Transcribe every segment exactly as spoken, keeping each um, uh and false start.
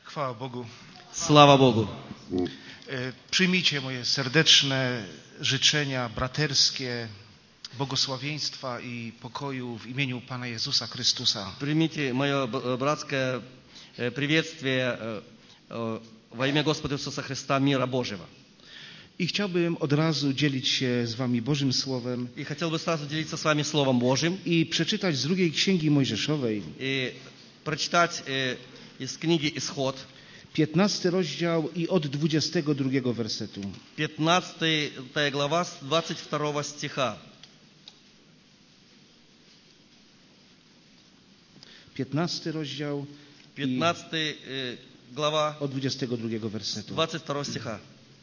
Chwała Bogu. Слава Богу. Przyjmijcie moje serdeczne życzenia braterskie, błogosławieństwa i pokoju w imieniu Pana Jezusa Chrystusa. Примите мое братское приветствие во имя Господа Иисуса Христа, мира Божьего. I chciałbym od razu dzielić się z wami Bożym Słowem. И хотел бы сразу делиться с вами Словом Божьим. I przeczytać z drugiej Księgi Mojżeszowej. И прочитать из книги Исход. piętnasty rozdział i od dwudziestego drugiego wersetu. пятнадцатая глава с двадцать второго стиха. piętnasty rozdział piętnastая глава od dwudziestego drugiego wersetu. двадцать второго стиха.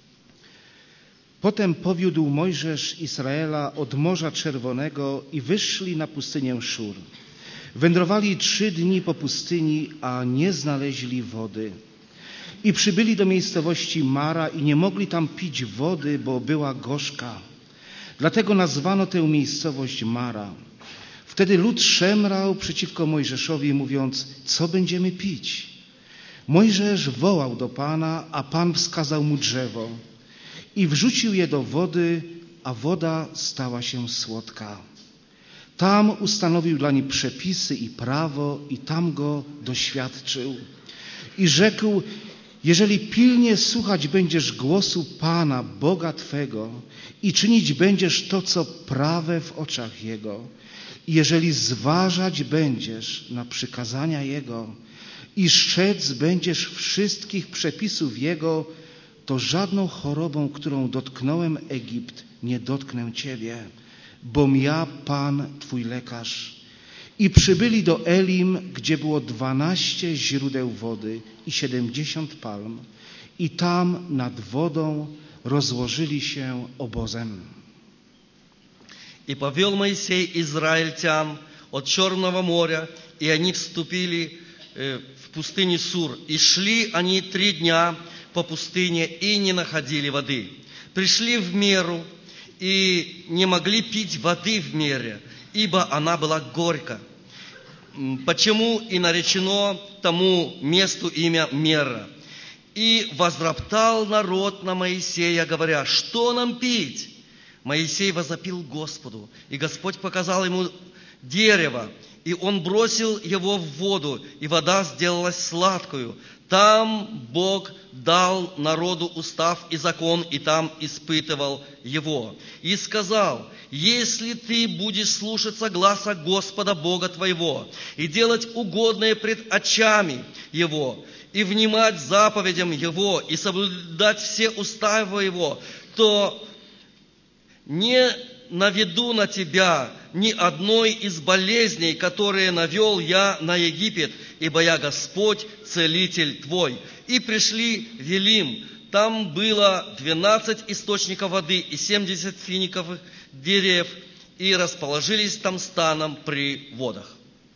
Potem powiódł Mojżesz Izraela od Morza Czerwonego i wyszli na pustynię Szur. Wędrowali trzy dni po pustyni, a nie znaleźli wody. I przybyli do miejscowości Mara i nie mogli tam pić wody, bo była gorzka. Dlatego nazwano tę miejscowość Mara. Wtedy lud szemrał przeciwko Mojżeszowi, mówiąc: co będziemy pić? Mojżesz wołał do Pana, a Pan wskazał mu drzewo i wrzucił je do wody, a woda stała się słodka. Tam ustanowił dla nich przepisy i prawo i tam go doświadczył. I rzekł: jeżeli pilnie słuchać będziesz głosu Pana, Boga Twego i czynić będziesz to, co prawe w oczach Jego, i jeżeli zważać będziesz na przykazania Jego i strzec będziesz wszystkich przepisów Jego, to żadną chorobą, którą dotknąłem Egipt, nie dotknę Ciebie, bom ja Pan Twój lekarz. I przybyli do Elim, gdzie było dwanaście źródeł wody i siedemdziesiąt palm, i tam nad wodą rozłożyli się obozem. И повел Моисей израильтян от Черного моря, и они вступили в пустыню Сур. И шли они три дня по пустыне и не находили воды. Пришли в меру и не могли пить воды в мере, ибо она была горька. Почему и наречено тому месту имя Мера. И возроптал народ на Моисея, говоря: что нам пить? Моисей возопил Господу, и Господь показал ему дерево, и он бросил его в воду, и вода сделалась сладкою. Там Бог дал народу устав и закон, и там испытывал его. И сказал: если ты будешь слушаться гласа Господа Бога твоего и делать угодное пред очами Его, и внимать заповедям Его, и соблюдать все уставы Его, то не наведу на тебя ни одной из болезней, которые навел я на Египет, ибо я Господь, целитель твой. И пришли в Елим, там было двенадцать источников воды и семьдесят финиковых деревьев, и расположились там станом при водах.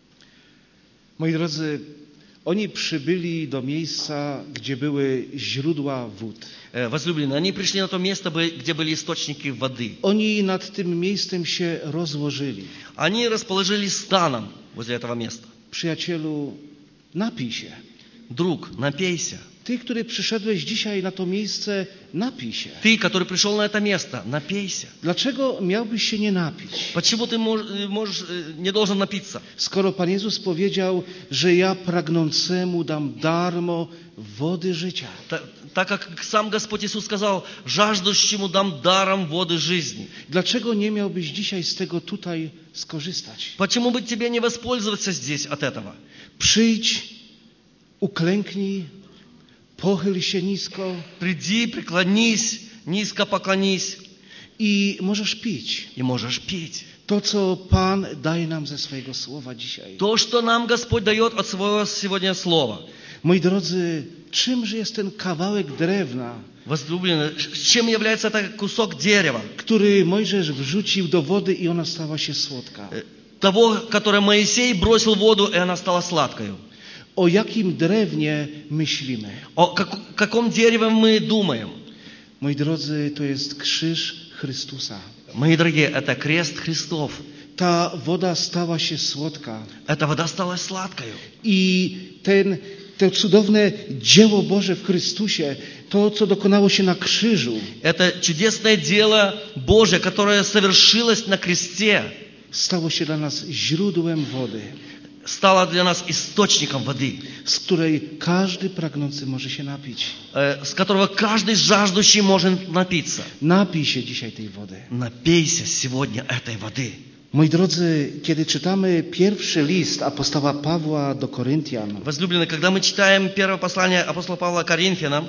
Moi drodzy, oni przybyli do miejsca, gdzie były źródła wód. Возлюбленные, они пришли на то место, где были источники воды. Oni nad tym miejscem się rozłożyli. Они расположились станом возле этого места. Przyjacielu, napij się. Друг, напейся. Ty, który przyszedłeś dzisiaj na to miejsce, napij się. Ты, который пришел на это место, напейся. Dlaczego miałbyś się nie napić? Почему ты можешь, не должен напиться? Skoro Pan Jezus powiedział, że ja pragnącemu dam darmo wody życia. Так как сам Господь Иисус сказал: жаждущему дам даром воды жизни. Dlaczego nie miałbyś dzisiaj z tego tutaj skorzystać? Почему бы тебе не воспользоваться здесь от этого? Przyjdź, uklęknij, pochyl się nisko. Приди, преклонись, низко поклонись. I możesz pić. И можешь пить. To, co Pan daje nam ze swojego słowa dzisiaj. То, что нам Господь дает от своего сегодня слова. Moi drodzy, czymże jest ten kawałek drewna, Возлюбленные, чем является это кусок дерева, który Mojżesz wrzucił do wody i ona stała się słodka? Того, которое Моисей бросил в воду, и она стала сладкою. O jakim drewnie myślimy? О как, каком дереве мы думаем? Moi drodzy, to jest krzyż Chrystusa. Мои дорогие, это крест Христов. Ta woda stała się słodka. Эта вода стала сладкою. I ten To cudowne dzieło Boże w Chrystusie, to, co dokonało się na krzyżu, Это чудесное дело Божье, которое совершилось на кресте, stało się dla nas źródłem wody, стало для нас источником воды, z której każdy pragnący może się napić. э, с которого каждый жаждущий может напиться. Napij się dzisiaj tej wody. Напейся сегодня этой воды. Moi drodzy, kiedy czytamy pierwszy list apostoła Pawła do Koryntian Возлюбленные, когда мы читаем первое послание апостола Павла Коринфянам,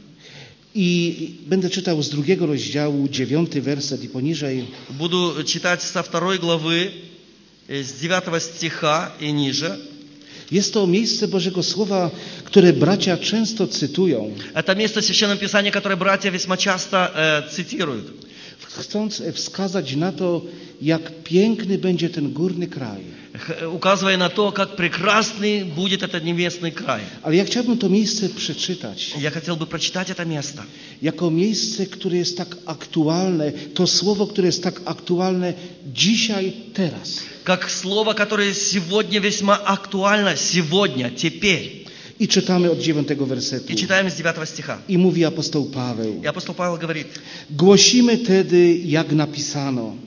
i będę czytał z drugiego rozdziału, dziewiąty werset i poniżej, буду читать со второй главы, э, с девятого стиха и ниже. jest to miejsce Bożego Słowa, które bracia często cytują, Это место Священного Писания, которое братья весьма часто э, цитируют, chcąc wskazać na to, jak piękny będzie ten górny kraj. х- указывая на то, как прекрасный будет этот небесный край. Ale ja chciałbym to miejsce przeczytać Я хотел бы прочитать это место, jako miejsce, które jest tak aktualne, to słowo, które jest tak aktualne dzisiaj, teraz. как слово, которое сегодня весьма актуально, сегодня, теперь. I czytamy od dziewiątego wersetu. И читаем с девятого стиха. I mówi apostoł Paweł: И апостол Павел говорит: Głosimy tedy, jak napisano,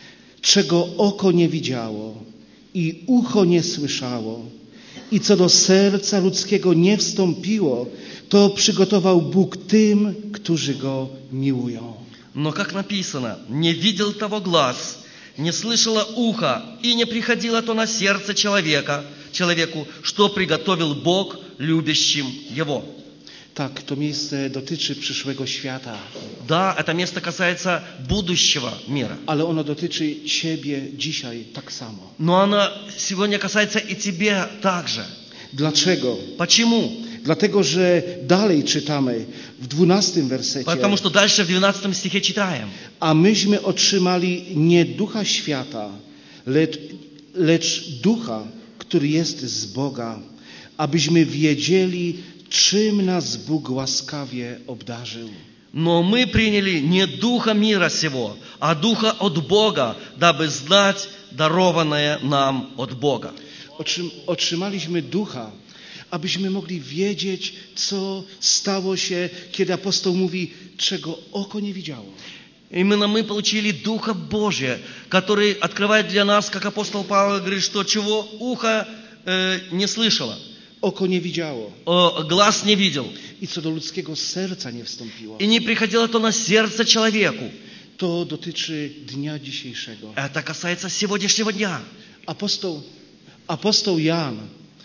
czego oko nie widziało i ucho nie słyszało i co do serca ludzkiego nie wstąpiło, to przygotował Bóg tym, którzy Go miłują. Но как написано, не видел того глаз, не слышало ухо и не приходило то на сердце человека, человеку, что приготовил Бог любящим его. Tak, to miejsce dotyczy przyszłego świata, Да, это место касается будущего мира. ale ono dotyczy Ciebie dzisiaj tak samo. Но оно сегодня касается и тебя также. Dlaczego? Почему? Dlatego, że dalej czytamy w dwunastym wersecie: Потому что дальше в двенадцатом стихе читаем. A myśmy otrzymali nie ducha świata, lecz, lecz ducha, który jest z Boga, abyśmy wiedzieli, czym nas Bóg łaskawie obdarzył. Но мы приняли не духа мира сего, а духа от Бога, дабы знать дарованное нам от Бога. Otrzym, otrzymaliśmy ducha, abyśmy mogli wiedzieć, co stało się, kiedy apostoł mówi, czego oko nie widziało. Именно мы получили Духа Божия, который открывает для нас, как апостол Павел говорит, что чего ухо э, не слышало, Oko nie widziało э, глаз не видел, i co do ludzkiego serca nie wstąpiło. и не приходило то на сердце человеку. To dotyczy dnia dzisiejszego. Это касается сегодняшнего дня. Apostoł, apostoł Jan,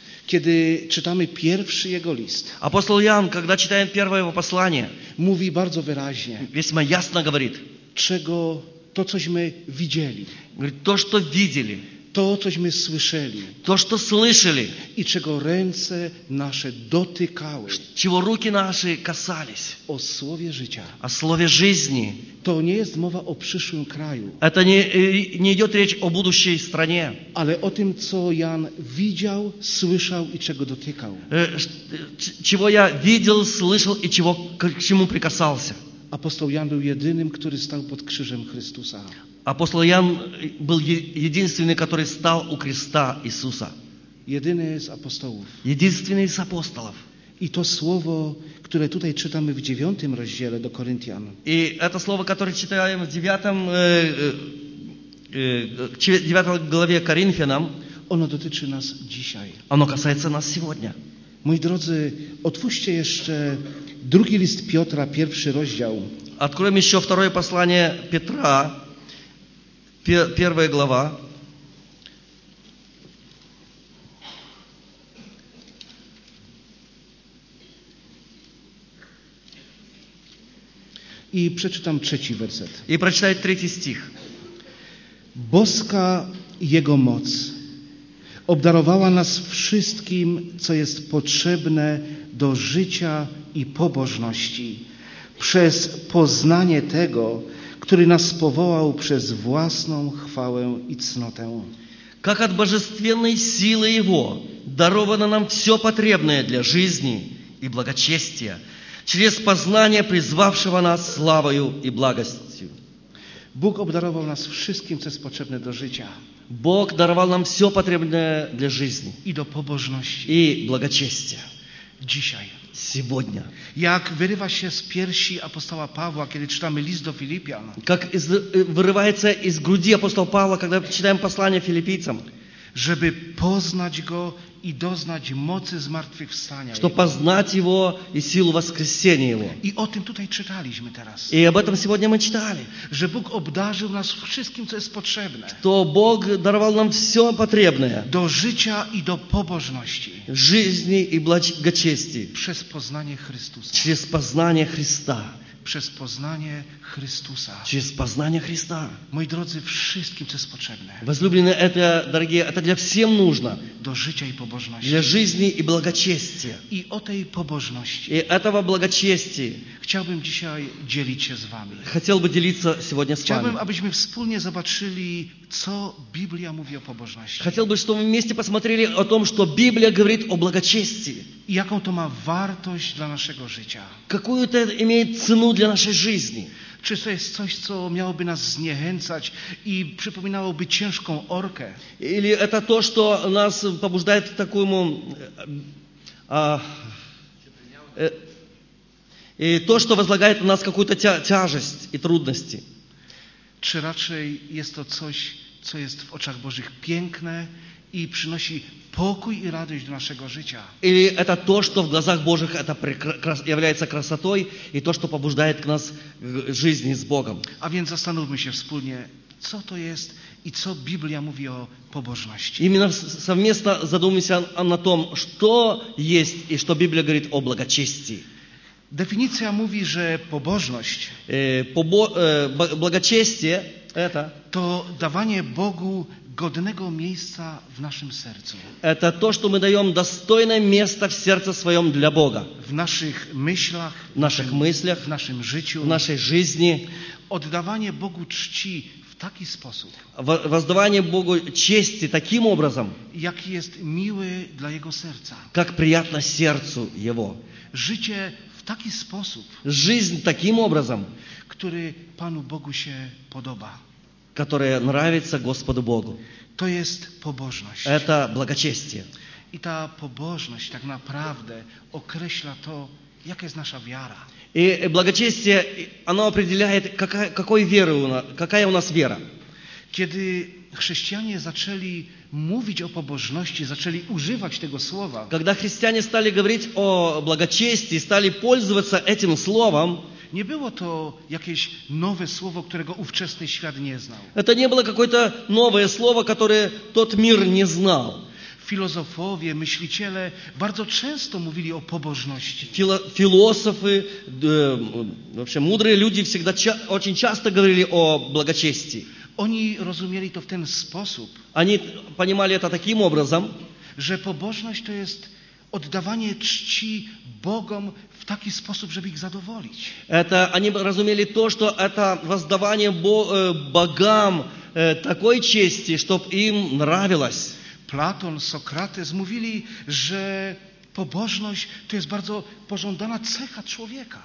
kiedy czytamy pierwszy jego list, Апостол Иоанн, когда читаем первое его послание, mówi bardzo wyraźnie, весьма ясно говорит, czego to, cośmy widzieli, говорит, то, что видели, to, cośmy słyszeli то, что слышали, i czego ręce nasze dotykały, чего руки наши касались, o słowie życia. о слове жизни. To nie jest mowa o przyszłym kraju, Это не, э, не идет речь о будущей стране, ale o tym, co Jan widział, słyszał i czego dotykał. э, ш- ч- чего я видел, слышал и чего, к к чему прикасался. Apostoł Jan był jedynym, który stał pod krzyżem Chrystusa. Апостол Иоанн был е- единственный, который стал у креста Иисуса. Jedyny z apostołów. Единственный из апостолов. I to słowo, które tutaj czytamy w dziewiątym rozdziale do Koryntian, И это слово, которое читаем в девятом, э, э, э, девятой главе Коринфянам, ono dotyczy nas dzisiaj. оно касается нас сегодня. Moi drodzy, otwórzcie jeszcze drugi list Piotra, pierwszy rozdział. Откроем еще второе послание Петра, пе- первая глава. I przeczytam trzeci werset. И прочитать третий стих. Boska Jego moc obdarowała nas wszystkim, co jest potrzebne do życia i pobożności, przez poznanie tego, który nas powołał przez własną chwałę i cnotę. Как от божественной силы Его даровано нам все потребное для жизни и благочестия, через познание призвавшего нас славою и благостью. Bóg obdarował nas wszystkim, co jest potrzebne do życia Бог даровал нам все потребное для жизни i do pobożności. и благочестия. dzisiaj. Сегодня. Jak wyrywa się z piersi apostoła Pawła, kiedy czytamy list do Filipian, Как из, вырывается из груди апостола Павла, когда читаем послание филиппийцам, żeby poznać Go i doznać mocy zmartwychwstania что Jego. познать Его и силу воскресения Его. I o tym tutaj czytaliśmy teraz. И об этом сегодня мы читали. Że Bóg obdarzył nas wszystkim, co jest potrzebne. То Бог даровал нам все потребное Do życia i do pobożności. жизни и благочестия Przez poznanie Chrystusa. через познание Христа. Przez poznanie Chrystusa. Через познание Христа. Moi drodzy, wszystkim, co jest potrzebne. Возлюбленные, это, дорогие, это для всем нужно. Do życia i pobożności. Для жизни и благочестия. I o tej pobożności И этого благочестия chciałbym dzisiaj dzielić się z wami. хотел бы делиться сегодня с Chciałbym, вами. abyśmy wspólnie zobaczyli, co Biblia mówi o pobożności. Хотел бы, чтобы мы вместе посмотрели о том, что Библия говорит о благочестии. I jaką to ma wartość dla naszego życia. Какую это имеет цену для нашей жизни. Czy to jest coś, co miałoby nas zniechęcać i przypominałoby ciężką orkę? Или это то, что нас побуждает к такому... А, э, и то, что возлагает на нас какую-то тя- тяжесть и трудности. Czy raczej jest to coś, co jest w oczach Bożych piękne i przynosi pokój i radość do naszego życia? Или это то, что в глазах Божьих это прекра- является красотой и то, что побуждает к нас к жизни с Богом. A więc zastanówmy się wspólnie, co to jest i co Biblia mówi o pobożności. Именно с- совместно задумаемся на том, что есть и что Библия говорит о благочестии. Definicja mówi, że pobożność Э, побо- э, б- Благочестие это, to dawanie Bogu godnego miejsca w naszym sercu, это то, что мы даем достойное место в сердце своем для Бога. w naszych myślach, В наших мыслях, w naszym życiu. в нашей жизни. Oddawanie Bogu czci w taki sposób, Во- Воздавание Богу чести таким образом, jaki jest miły dla Jego serca. как приятно сердцу Его. Życie w taki sposób, Жизнь таким образом, który Panu Bogu się podoba. которая нравится Господу Богу. To jest pobożność. Это благочестие. I ta pobożność tak naprawdę określa to, jaka jest nasza wiara. И благочестие, оно определяет, какая, какой веры у нас, какая у нас вера. Kiedy chrześcijanie zaczęli mówić o pobożności, zaczęli używać tego słowa, Когда христиане стали говорить о благочестии, стали пользоваться этим словом, nie było to jakieś nowe słowo, którego ówczesny świat nie znał. это не было какое-то новое слово, которое тот мир не знал. Filozofowie, myśliciele bardzo często mówili o pobożności. Фило- Философы, э, вообще мудрые люди всегда ча- очень часто говорили о благочестии. Oni rozumieli to w ten sposób, Они понимали это таким образом, że pobożność to jest oddawanie czci Bogom w taki sposób, żeby ich zadowolić. это, они разумели то, что это воздавание Бо- э, богам э, такой чести, чтобы им нравилось. Platon, Sokrates mówili, że pobożność to jest bardzo pożądana cecha człowieka.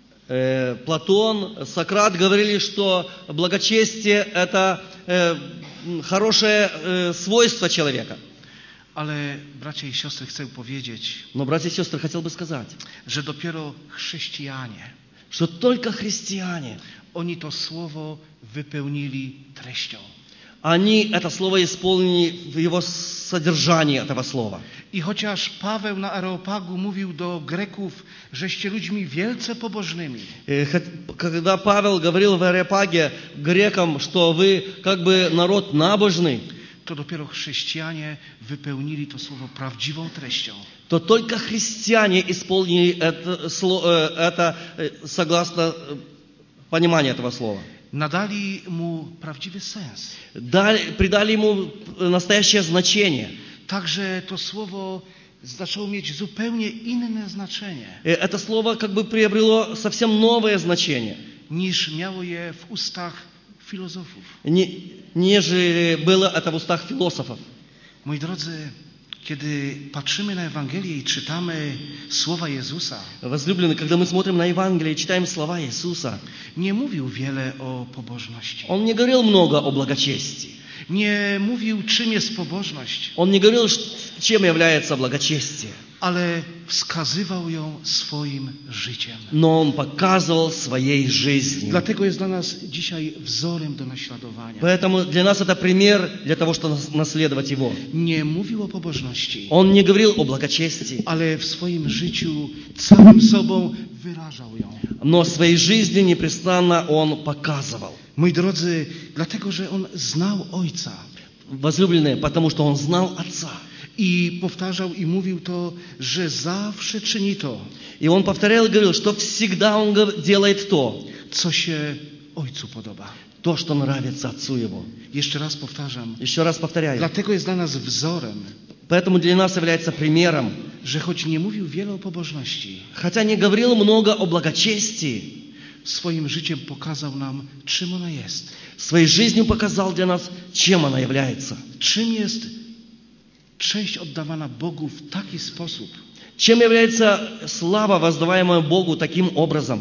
Э, Платон, Сократ говорили, что благочестие – это э, хорошее э, свойство человека. Ale bracia i siostry, chcę powiedzieć, Но, братья и сестры, хотел бы сказать, że dopiero chrześcijanie, что только христиане, oni to słowo wypełnili treścią. они это слово исполнили в его содержании этого слова. I chociaż Paweł na Areopagu mówił do Greków, żeście ludźmi wielce pobożnymi, Э, хот- Когда Павел говорил в Ареопаге грекам, что вы как бы народ набожный, to dopiero chrześcijanie wypełnili to słowo prawdziwą treścią. то только христиане исполнили это, сло- э, это э, согласно э, пониманию этого слова. Nadali mu prawdziwy sens. Дали, придали ему настоящее значение. Także to słowo zaczęło mieć zupełnie inne znaczenie, Э, Это слово как бы приобрело совсем новое значение, niż miało je w ustach filozofów. не- нежели было это в устах философов. Moi drodzy, kiedy patrzymy na Ewangelię i czytamy słowa Jezusa, Возлюбленные, когда мы смотрим на Евангелие и читаем слова Иисуса, nie mówił wiele o pobożności. Он не говорил много о благочестии. Nie mówił, czym jest pobożność. Он не говорил, ш- чем является благочестие. ale wskazywał ją swoim życiem. Но он показывал своей жизнью. Dlatego jest dla nas dzisiaj wzorem do naśladowania. Поэтому для нас это пример для того, чтобы наследовать его. Nie mówił o pobożności, Он не говорил о благочестии, ale w swoim życiu całym sobą wyrażał ją. но своей жизнью непрестанно он показывал. Moi drodzy, dlatego, że on znał Ojca Возлюбленные, потому что он знал Отца. i powtarzał i mówił to, że zawsze czyni to, И он повторял и говорил, что всегда он гов- делает то, co się Ojcu podoba. то, что нравится Отцу его. Jeszcze raz powtarzam, Еще раз повторяю. dlatego jest dla nas wzorem, Поэтому для нас является примером. że choć nie mówił wiele o pobożności, Хотя не говорил много о благочестии, swoim życiem pokazał nam, czym ona jest. своей жизнью показал для нас, чем она является. Czym jest cześć oddawana Bogu w taki sposób, Чем является слава, воздаваемая Богу таким образом,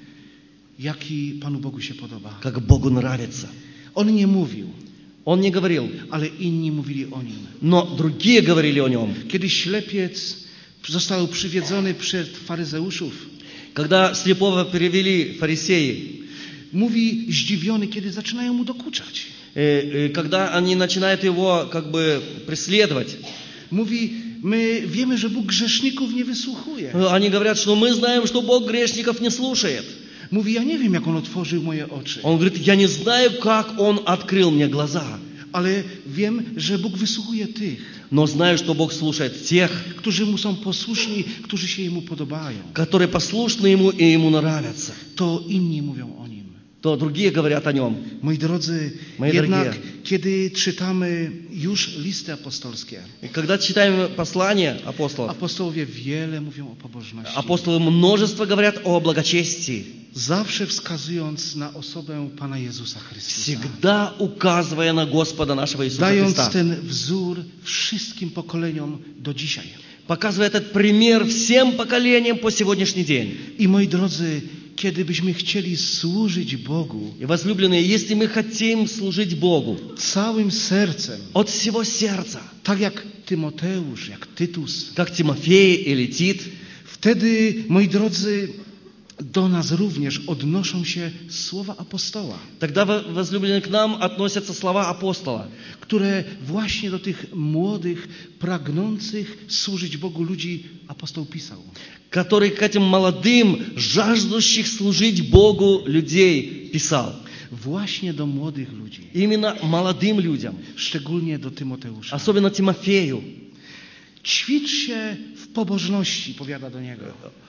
jaki Panu Bogu się podoba. как Богу нравится. On nie mówił, Он не говорил, ale inni mówili o nim. но другие говорили о нем. Kiedy ślepiec został przywiedzony przed faryzeuszów, Когда слепого перевели фарисеи, mówi zdziwiony, kiedy zaczynają mu dokuczać. э, э, когда они начинают его как бы преследовать, Mówi, my wiemy, że Bóg grzeszników nie wysłuchuje. э, они говорят, что мы знаем, что Бог грешников не слушает. Mówi, ja nie wiem, jak On otworzył moje oczy, Он говорит, я не знаю, как Он открыл мне глаза, ale wiem, że Bóg wysłuchuje tych, но знаю, что Бог слушает тех, którzy Mu są posłuszni, którzy się Jemu podobają. которые послушны Ему и Ему нравятся. To inni mówią o Nim. То другие говорят о Нем. Moi drodzy, Moi jednak drogie. kiedy czytamy już listy apostolskie, И когда читаем послания апостолов, apostołowie wiele mówią o pobożności, апостолы множество говорят о благочестии, zawsze wskazując na osobę Pana Jezusa Chrystusa, всегда указывая на Господа нашего Иисуса dając Христа. ten wzór wszystkim pokoleniom do dzisiaj. Показывая этот пример всем поколениям по сегодняшний день. I moi drodzy, kiedy byśmy chcieli służyć Bogu И, возлюбленные, если мы хотим служить Богу całym sercem, от всего сердца, tak jak Tymoteusz, jak Tytus, как Тимофей или Тит, wtedy, moi drodzy, do nas również odnoszą się słowa apostoła, тогда, возлюбленные, к нам относятся слова апостола, które właśnie do tych młodych, pragnących służyć Bogu ludzi apostoł pisał. который к этим молодым, жаждущих служить Богу людей писал. Właśnie do młodych ludzi, Именно молодым людям, szczególnie do Tymoteusza. особенно Тимофею. Ćwicz się w pobożności, powiada do niego.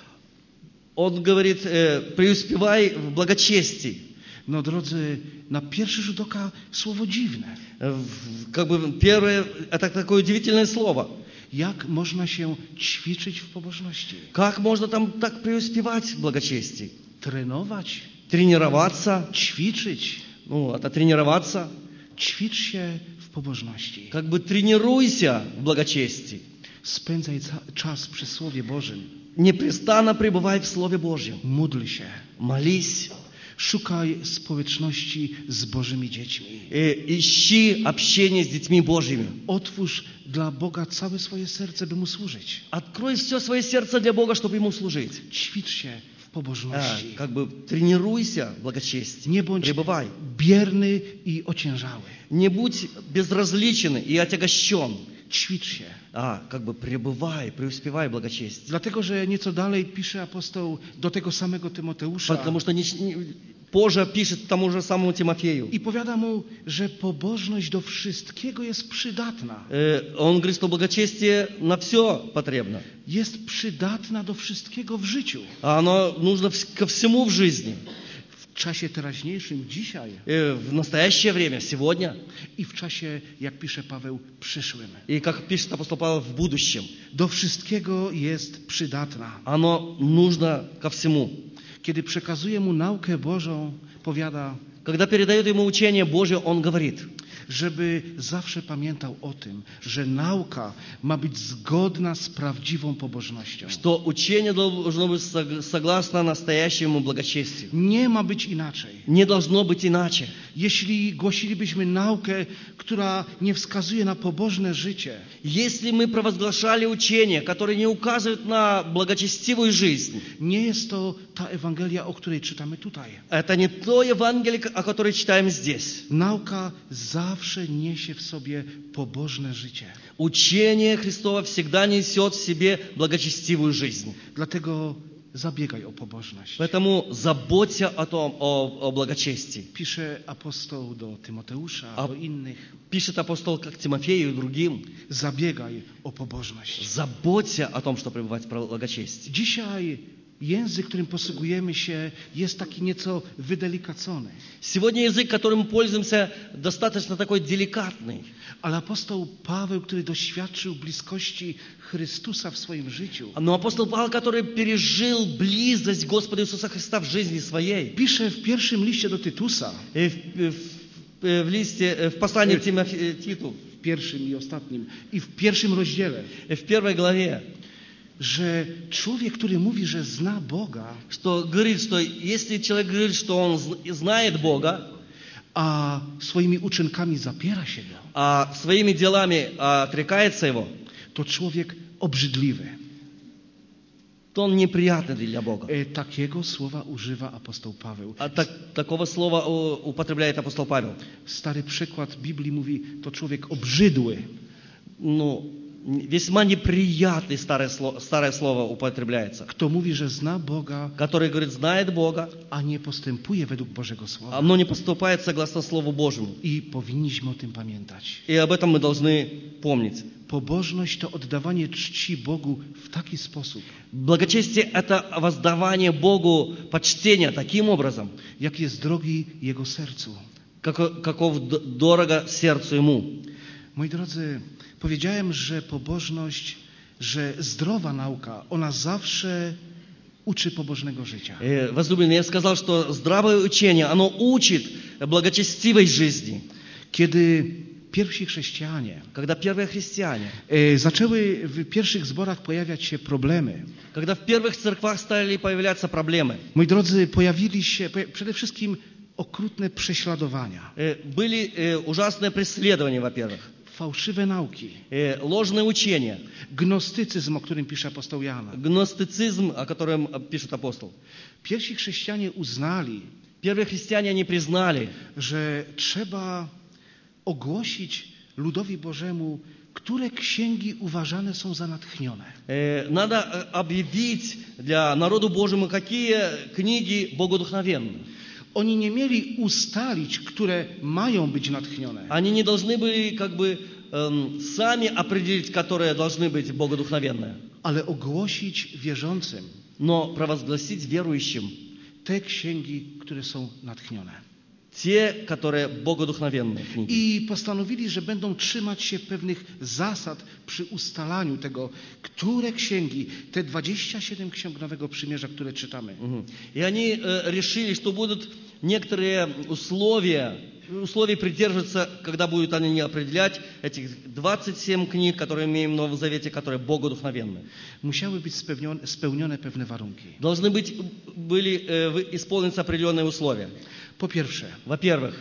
Он говорит, э, преуспевай в благочестии. No drodzy, na pierwszy rzut oka słowo dziwne. Э, в- Как бы первое, это такое удивительное слово. Jak można się ćwiczyć w pobożności? Как можно там так преуспевать в благочестии? Trenować, Тренироваться, ćwiczyć. ну, это тренироваться. Ćwicz się w pobożności. Как бы тренируйся в благочестии. Spędzaj ca- czas przy Słowie Bożym. Непрестанно пребывай в Слове Божьем. Módl się. Молись. Szukaj społeczności z Bożymi dziećmi. Э, Ищи общение с детьми Божьими. Otwórz dla Boga całe swoje serce, by Mu służyć. Открой все свое сердце для Бога, чтобы Ему служить. Ćwicz się w А, pobożności. как бы тренируйся в благочестии. Nie bądź Пребывай. bierny i ociężały. Не будь безразличен и отягощен. Ćwicz się. А, как бы пребывай, преуспевай в благочестии. Dlatego, że nieco dalej pisze apostoł do tego samego Tymoteusza Потому что не- не- позже пишет тому же самому Тимофею. i powiada mu, że pobożność do wszystkiego jest przydatna. Э, Он говорит, что благочестие на все потребно. Jest przydatna do wszystkiego w życiu. А оно нужно вс- ко всему в жизни. W czasie teraźniejszym, dzisiaj Э, В настоящее время, сегодня. i w czasie, jak pisze Paweł, przyszłym. И как пишет апостол Павел, в будущем. Do wszystkiego jest przydatna. Оно нужно ко всему. Kiedy przekazuje mu naukę Bożą, powiada, Когда передает ему учение Божье, он говорит, żeby zawsze pamiętał o tym, że nauka ma być zgodna z prawdziwą pobożnością. Что учение должно быть согласно настоящему благочестию. Nie ma być inaczej. Не должно быть иначе. Jeśli głosilibyśmy naukę, która nie wskazuje na pobożne życie, Если мы провозглашали учение, которое не указывает на благочестивую жизнь, nie jest to ta Ewangelia, o której czytamy tutaj. это не то Евангелие, о котором читаем здесь. Nauka zawsze niesie w sobie pobożne życie. Учение Христово всегда несет в себе благочестивую жизнь. Dlatego zabiegaj o pobożność. Поэтому заботься о том, о, о благочестии. Pisze apostoł do Tymoteusza, A- do innych. Пишет апостол как Тимофею и другим. Zabiegaj o pobożność. Заботься о том, чтобы пребывать в благочестии. Dzisiaj język, którym posługujemy się, jest taki nieco wydelikacony. Сегодня языk, которым мы пользуемся, достаточно такой деликатный. Ale apostoł Paweł, który doświadczył bliskości Chrystusa w swoim życiu, Но апостол Павел, который пережил близость Господа Иисуса Христа в жизни своей, pisze w pierwszym liście do Tytusa, и в, в- в листе, в послании к Тимофе- Титу, w pierwszym i ostatnim, i w pierwszym rozdziale, в первой главе, że człowiek, który mówi, że zna Boga, что говорит, что если человек говорит, что он зн- знает Бога, a swoimi uczynkami zapiera się Go, а своими делами а, отрекается Его, to człowiek obrzydliwy. то он неприятный для Бога. E, Takiego słowa używa apostoł Paweł. А так, такого слова у- употребляет апостол Павел. Stary przykład Biblii mówi, to człowiek obrzydły. Ну, весьма неприятный старое слово, старое слово употребляется. Kto mówi, że zna Boga, Который говорит, знает Бога, a nie postępuje według Bożego Słowa. но не поступает согласно Слову Божьему. I powinniśmy o tym pamiętać. И об этом мы должны помнить. Pobożność to oddawanie czci Bogu w taki sposób, Благочестие – это воздавание Богу почтения таким образом, jak jest drogi Jego sercu. како- каков д- дорого сердцу Ему. Moi drodzy, powiedziałem, że pobożność, że zdrowa nauka, ona zawsze uczy pobożnego życia. Э, Возлюбленный, я сказал, что здравое учение, оно учит благочестивой жизни. Kiedy pierwsi chrześcijanie Когда первые христиане, e, zaczęły w pierwszych zborach pojawiać się problemy, когда в первых церквах стали появляться проблемы, moi drodzy, pojawili się poja- przede wszystkim okrutne prześladowania, э, были э, ужасные преследования, во-первых, fałszywe nauki, э, ложные учения, gnostycyzm, o którym pisze apostoł Jan. гностицизм, о котором э, пишет апостол. Pierwsi chrześcijanie uznali, Первые христиане, они признали, że trzeba ogłosić ludowi Bożemu, które księgi uważane są za natchnione. э, надо э, объявить для народу Божьему, какие книги богодухновенны. Oni nie mieli ustalić, które mają być natchnione, Они не должны были как бы эм, сами определить, которые должны быть богодухновенные, ale ogłosić wierzącym но провозгласить верующим te księgi, które są natchnione. те, которые богодухновенные книги. I postanowili, że będą trzymać się pewnych zasad przy ustalaniu tego, które księgi, te dwadzieścia siedem ksiąg Nowego Przymierza, które czytamy, Мгм. И они э, решили, что будут некоторые условия, условий придерживаться, когда будут они определять этих двадцать семь книг, которые имеем в Новом Завете, которые богодухновенны. musiały być spełnione, spełnione pewne warunki. Должны быть, были э, вы- исполниться определенные условия. Po pierwsze, Во-первых,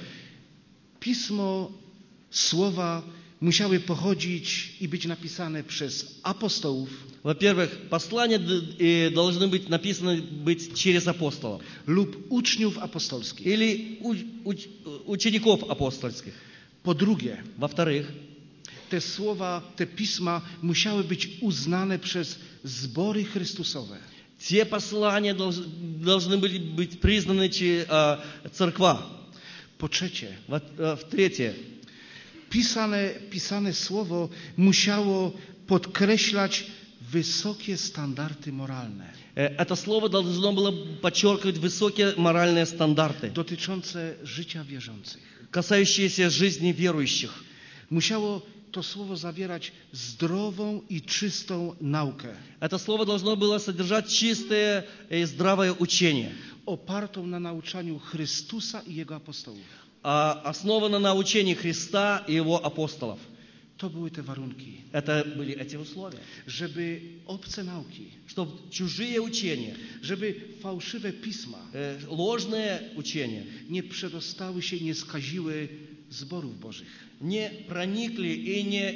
pismo, słowa musiały pochodzić i być napisane przez apostołów во-первых, послания д- э, должны быть написаны быть через апостолов lub uczniów apostolskich. или у- уч- учеников апостольских. Po drugie, Во-вторых, te słowa, te pisma musiały być uznane przez zbory Chrystusowe. те послания долж- должны были быть признаны че- а, церква. Po trzecie, Во- а, В-третье, pisane, pisane słowo musiało podkreślać wysokie standardy moralne э, это слово должно было подчеркивать высокие моральные стандарты, dotyczące życia wierzących. касающиеся жизни верующих. Musiało to słowo zawierać zdrową i czystą naukę, Это слово должно было содержать чистое и здравое учение, opartą na nauczaniu Chrystusa i Jego apostołów. а основано на учении Христа и Его апостолов. To były te warunki, Это были эти условия. żeby obce nauki, Чтобы чужие учения, żeby fałszywe pisma э, ложные учения nie przedostały się, nie skaziły zborów bożych. не проникли и не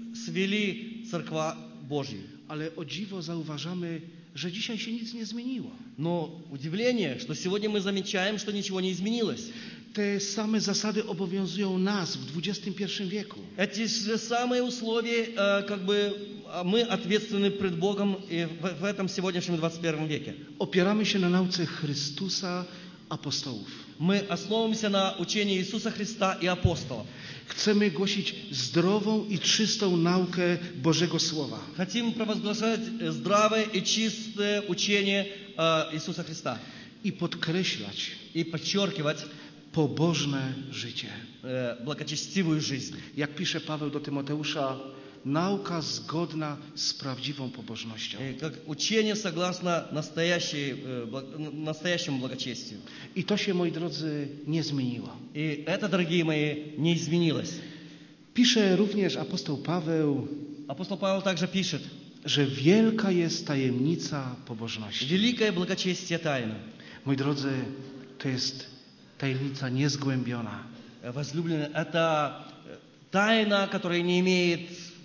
свели церква Божьи. Ale o dziwo zauważamy, że dzisiaj się nic nie zmieniło. Но удивление, что сегодня мы замечаем, что ничего не изменилось. Te same zasady obowiązują nas w dwudziestym pierwszym wieku. Эти же самые условия, э, как бы а мы ответственны пред Богом и в, в этом сегодняшнем двадцать первом веке. Opieramy się na nauce Chrystusa, apostołów. Мы основываемся на учении Иисуса Христа и апостолов. Chcemy głosić zdrową i czystą naukę Bożego Słowa. Хотим провозглашать здравое и чистое учение э, Иисуса Христа. I podkreślać И подчеркивать pobożne życie. э, благочестивую жизнь. Jak pisze Paweł do Tymoteusza, nauka zgodna z prawdziwą pobożnością. И как учение согласно настоящей, э, бла- настоящему благочестию. I to się, moi drodzy, nie zmieniło. И это, дорогие мои, не изменилось. Pisze również apostoł Paweł, Апостол Павел также пишет: że wielka jest tajemnica pobożności. великое благочестие тайна. Moi drodzy, to jest tajemnica niezgłębiona. Возлюбленные, это тайна, которая не имеет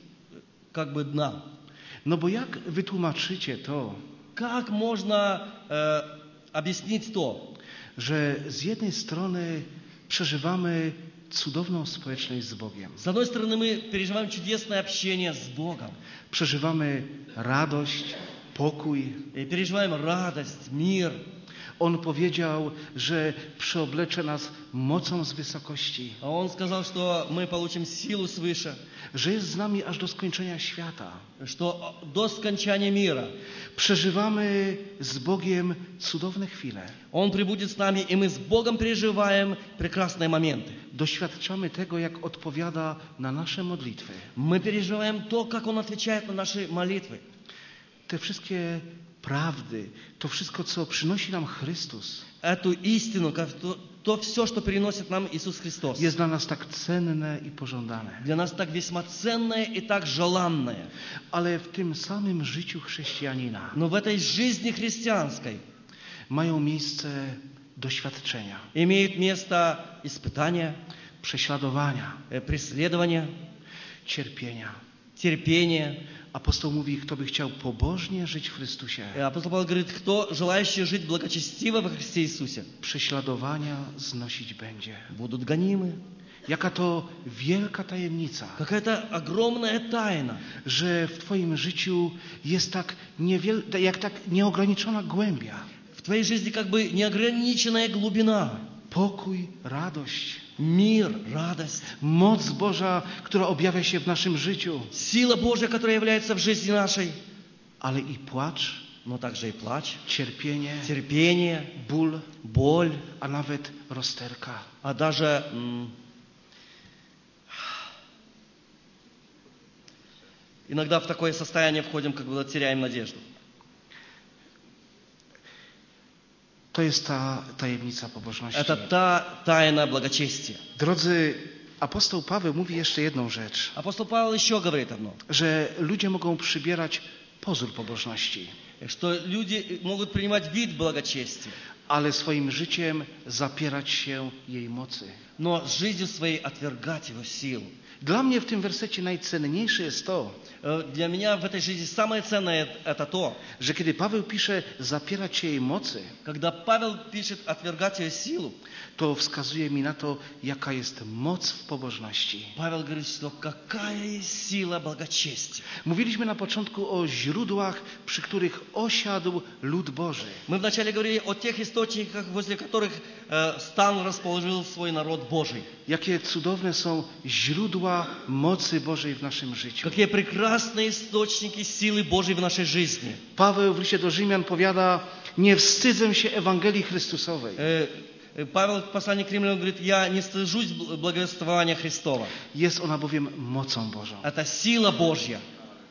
как бы дна. No bo jak wytłumaczycie to, Как можно э, объяснить то, że z jednej strony przeżywamy cudowną społeczność z Bogiem, с одной стороны, мы переживаем чудесное общение с Богом, przeżywamy radość, pokój. и переживаем радость, мир. On powiedział, że przeoblecze nas mocą z wysokości, А Он сказал, что мы получим силу свыше, że jest z nami aż do skończenia świata. что до скончания мира Przeżywamy z Bogiem cudowne chwile. Он пребудет с нами, и мы с Богом переживаем прекрасные моменты. Doświadczamy tego, jak odpowiada na nasze modlitwy. Мы переживаем то, как Он отвечает на наши молитвы. Te wszystkie prawdy, to wszystko, co przynosi nam Chrystus, Эту истину, как то, то все, что приносит нам Иисус Христос, jest dla nas tak cenne i pożądane. для нас так весьма ценное и так желанное. Ale w tym samym życiu chrześcijanina Но в этой жизни христианской mają miejsce doświadczenia, имеют место испытания, prześladowania, э, преследования, cierpienia. терпения. Apostoł mówi, kto by chciał pobożnie żyć w Chrystusie, И апостол Павел говорит, кто желающий жить благочестиво во Христе Иисусе, prześladowania znosić będzie. будут гонимы. Jaka to wielka tajemnica, Какая-то огромная тайна, że w Twoim życiu jest tak niewiel... jak tak nieograniczona głębia, в твоей жизни как бы неограниченная глубина, pokój, radość, мир, радость, moc Boża, która objawia się w naszym życiu, сила Божья, которая является в жизни нашей, ale i płacz, но также и плач, cierpienie, терпение, ból, боль, a nawet rozterka. а даже м, иногда в такое состояние входим, как будто теряем надежду. To jest ta tajemnica pobożności. Это та тайна благочестия. Drodzy, apostoł Paweł mówi jeszcze jedną rzecz, Апостол Павел еще говорит одно, że ludzie mogą przybierać pozór pobożności, что люди могут принимать вид благочестия, ale swoim życiem zapierać się jej mocy. но с жизнью своей отвергать его силу. Dla mnie w tym wersecie najcenniejsze jest to, Э, Для меня в этой жизни самое ценное это то, że kiedy Paweł pisze zapierać się jej mocy, когда Павел пишет отвергать ее силу, to wskazuje mi na to, jaka jest moc w pobożności. Павел говорит, что какая есть сила благочестия. Mówiliśmy na początku o źródłach, przy których osiadł lud Boży. Мы вначале говорили о тех источниках, возле которых э, стан расположил свой народ Божий. Jakie cudowne są źródła mocy Bożej w naszym życiu. Какие прекрасные источники силы Божьей в нашей жизни. Paweł w liście do Rzymian powiada, nie wstydzę się Ewangelii Chrystusowej. Э, э, Павел в послании к Римлянам говорит, я не стыжусь благовествования Христова. Jest ona bowiem mocą Bożą. Это сила Божья.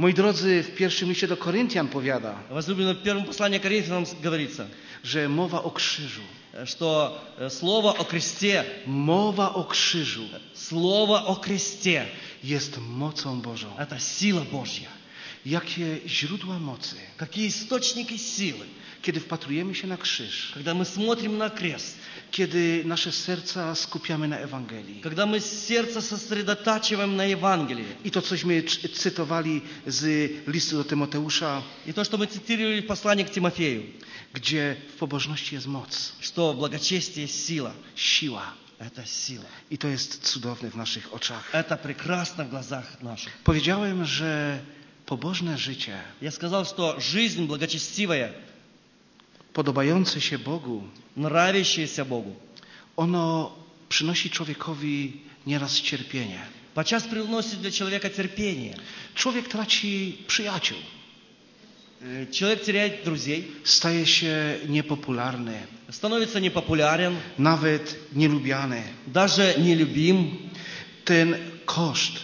Moi drodzy, w pierwszym liście do Koryntian powiada, Возлюбленные, в первом послании к Коринфянам говорится, że mowa o krzyżu, что э, слово о кресте, mowa o krzyżu слово о кресте jest mocą Bożą. – это сила Божья. Jakie źródła mocy, Какие источники силы, kiedy wpatrujemy się na krzyż, когда мы смотрим на крест, kiedy nasze serca skupiamy na Ewangelii. когда мы сердце сосредотачиваем на Евангелии. I to, cośmy c- cytowali z listu do Tymoteusza, И то, что мы цитировали в послании к Тимофею, gdzie w pobożności jest moc, что в благочестии есть сила. siła. Это сила. I to jest cudowne w naszych oczach. Это прекрасно в глазах наших. Powiedziałem, że pobożne życie, Я сказал, что жизнь благочестивая, podobające się Bogu, нравящаяся Богу, ono przynosi człowiekowi nieraz cierpienie. подчас приносит для человека терпение. Człowiek traci przyjaciół, Э, Человек теряет друзей, staje się niepopularny, становится непопулярен, nawet nielubiany. даже нелюбим. Ten koszt,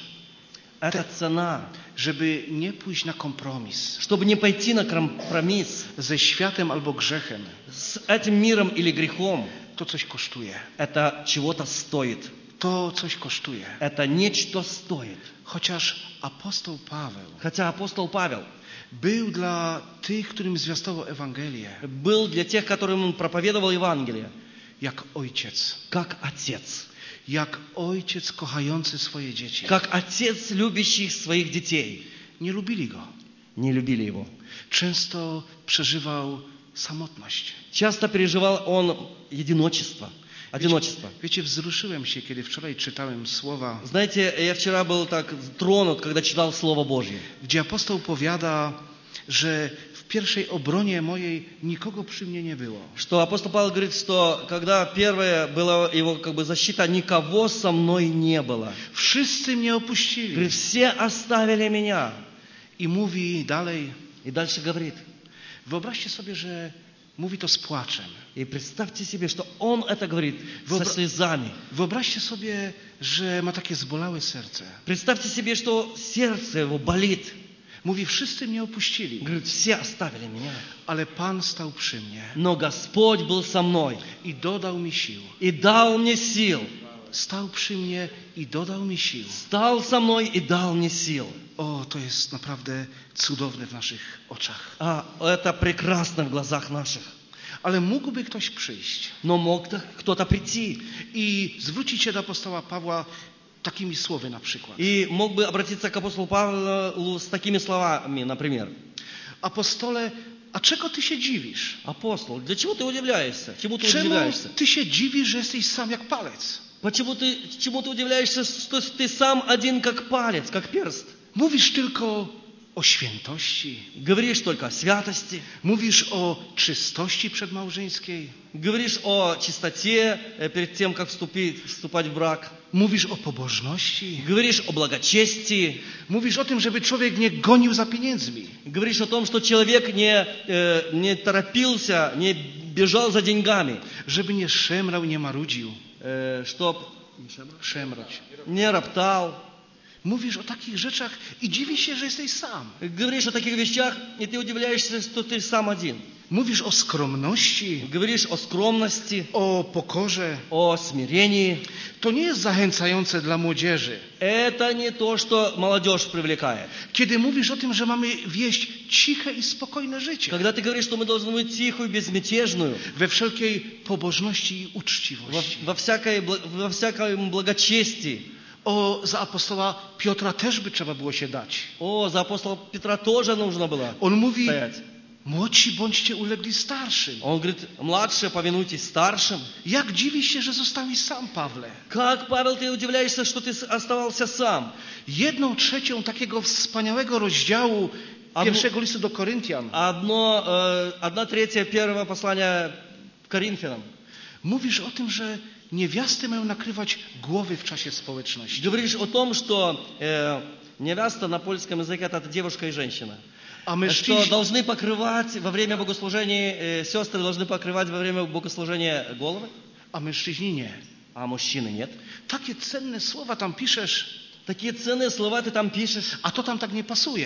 Это цена. żeby nie pójść na kompromis Чтобы не пойти на компромисс ze światem albo grzechem, с этим миром или грехом, to coś kosztuje. это чего-то стоит. To coś kosztuje. Это нечто стоит. Chociaż apostoł Paweł Хотя апостол Павел był dla tych, którym zwiastował Ewangelię, был для тех, которым он проповедовал Евангелие, jak ojciec. как отец. Jak ojciec kochający swoje dzieci. Как отец, любящий своих детей. Nie lubili go. Не любили его. Często przeżywał samotność. Часто переживал он одиночество. Одиночество. Wiecie, wzruszyłem się, kiedy wczoraj czytałem słowa, Знаете, я вчера был так тронут, когда читал Слово Божье. gdzie apostoł powiada, że w pierwszej obronie mojej nikogo przy mnie nie było. Что апостол Павел говорит, что когда первая была его как бы защита, никого со мной не было. Wszyscy mnie opuścili. Говорит, все оставили меня. I mówi dalej, И дальше говорит. wyobraźcie sobie, że mówi to z płaczem. И представьте себе, что он это говорит со Вобра- слезами. Wyobraźcie sobie, że ma takie zbolałe serce. Представьте себе, что сердце его болит. Mówi, wszyscy mnie opuścili, Говорит, все оставили меня. ale Pan stał przy mnie Но Господь был со мной i dodał mi sił. и дал мне сил. Stał przy mnie i dodał mi sił. Стал со мной и дал мне сил. O, to jest naprawdę cudowne w naszych oczach. А это прекрасно в глазах наших. Ale mógłby ktoś przyjść Но мог кто-то прийти i zwrócić się do apostoła Pawła takimi słowy na przykład. и мог бы обратиться к апостолу Павлу с такими словами, например. Apostole, a czego ty się dziwisz? Апостол, для чего ты удивляешься? Чему ты Czemu удивляешься? ty się dziwisz, że jesteś sam jak palec? Почему ты, чему ты удивляешься, что ты сам один как палец, как перст? Mówisz tylko o świętości. Говоришь только о святости, Mówisz o czystości przedmałżeńskiej. говоришь о чистоте э, перед тем, как вступить, вступать в брак. Mówisz o pobożności. Говоришь о благочестии. Mówisz o tym, żeby człowiek nie gonił za pieniędzmi. Говоришь о том, что человек не, э, не торопился, не бежал за деньгами. Żeby nie szemrał, nie marudził. Э, Чтоб Szemrać. не роптал. Mówisz o takich rzeczach i dziwisz się, że jesteś sam. Говоришь о таких вещах, и ты удивляешься, что ты сам один. Mówisz o skromności, Говоришь о скромности, o pokorze. о смирении. To nie jest zachęcające dla młodzieży. Это не то, что молодежь привлекает. Kiedy mówisz o tym, że mamy wieść ciche i spokojne życie. Когда ты говоришь, что мы должны быть тихую, безмятежную, We wszelkiej pobożności i во, uczciwości. во, всякой, бла- во всяком благочестии. O, za apostoła Piotra też by trzeba było się dać. О, за апостола Петра тоже нужно было On mówi, стоять. młodsi bądźcie ulegli starszym. Он говорит, младшие, повинуйтесь старшим. Jak dziwisz się, że zostałeś sam, Pawle? Как, Павел, ты удивляешься, что ты с- оставался сам? Jedną trzecią takiego wspaniałego rozdziału A pierwszego listu do Koryntian Одно, э, одна третья первого послания к Коринфянам. mówisz o tym, że niewiasty mają nakrywać głowy w czasie społeczności. Говоришь о том, что э, невеста на польском языке это девушка и женщина. A Что mężczyźni, должны покрывать во время богослужения, э, сестры должны покрывать во время богослужения головы, a mężczyźni nie. а мужчины нет. Takie cenne słowa tam piszesz, Такие ценные слова ты там пишешь, a to tam tak nie pasuje.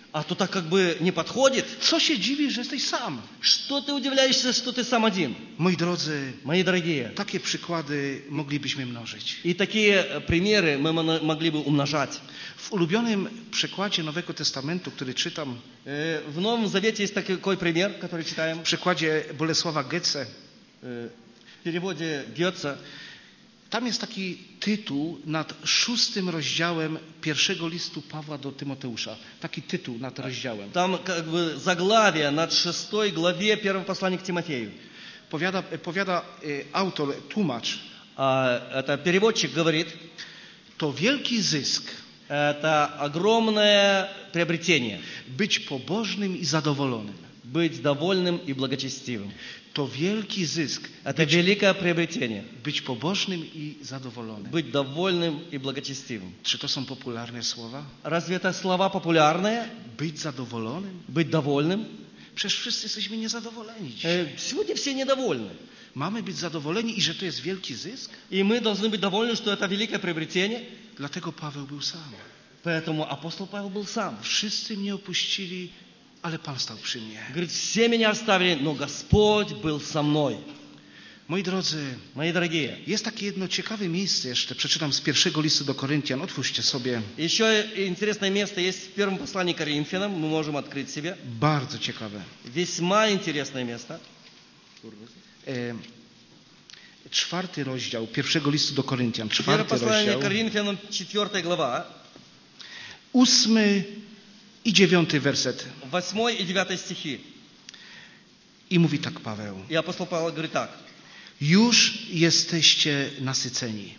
а то так как бы не подходит. Co się dziwisz, że jesteś sam? Что ты удивляешься, что ты сам один? Moi drodzy, Мои дорогие, takie przykłady moglibyśmy mnożyć. и такие примеры мы моно- могли бы умножать. W ulubionym przekładzie Nowego Testamentu, który czytam, Э, В Новом Завете есть такой пример, который читаем w przekładzie Bolesława Goetze, э, в переводе Гёца. tam jest taki tytuł nad szóstym rozdziałem pierwszego listu Pawła do Tymoteusza. Taki tytuł nad rozdziałem. Там как бы заглавие над шестой главе первого послания к Тимофею. Powiada, powiada y, autor, tłumacz, А, Это переводчик говорит, to wielki zysk это огромное приобретение. być pobożnym i zadowolonym. Быть довольным и благочестивым. To wielki zysk Это być, великое приобретение. być pobożnym i zadowolonym. Быть довольным и благочестивым. Czy to są popularne słowa? Разве это слова популярные? Być zadowolonym? Быть довольным? Przecież wszyscy jesteśmy niezadowoleni dzisiaj. Э, Сегодня все недовольны. Mamy być zadowoleni i że to jest wielki zysk? И мы должны быть довольны, что это великое приобретение. Dlatego Paweł był sam. Поэтому апостол Павел был сам. Wszyscy mnie opuścili, ale Pan stał przy mnie. Говорит, все меня оставили, но Господь был со мной. Moi drodzy, Мои дорогие, jest takie jedno ciekawe miejsce jeszcze. Przeczytam z pierwszego listu do Koryntian. Otwórzcie sobie. еще интересное место есть в первом послании к Коринфянам. Мы можем открыть себе. Bardzo ciekawe. Весьма интересное место. E, czwarty rozdział pierwszego listu do Koryntian. Первое Czwarty послание rozdział. к Коринфянам, четвертая глава, Ósmy i dziewiąty werset. восьмой и девятый стихи. I mówi tak Paweł. И апостол Павел говорит так. Już jesteście nasyceni.